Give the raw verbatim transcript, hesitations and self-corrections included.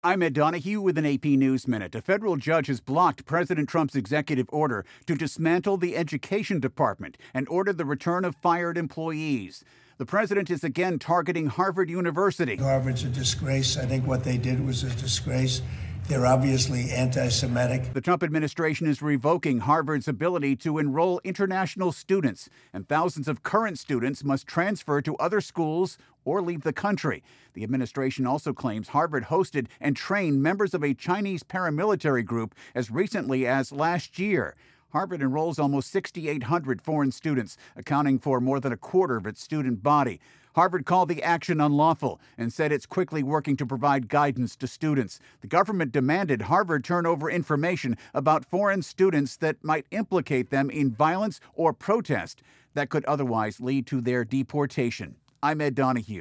I'm Ed Donahue with an A P News Minute. A federal judge has blocked President Trump's executive order to dismantle the Education Department and order the return of fired employees. The president is again targeting Harvard University. Harvard's a disgrace. I think what they did was a disgrace. They're obviously anti-Semitic. The Trump administration is revoking Harvard's ability to enroll international students, and thousands of current students must transfer to other schools or leave the country. The administration also claims Harvard hosted and trained members of a Chinese paramilitary group as recently as last year. Harvard enrolls almost six thousand eight hundred foreign students, accounting for more than a quarter of its student body. Harvard called the action unlawful and said it's quickly working to provide guidance to students. The government demanded Harvard turn over information about foreign students that might implicate them in violence or protest that could otherwise lead to their deportation. I'm Ed Donahue.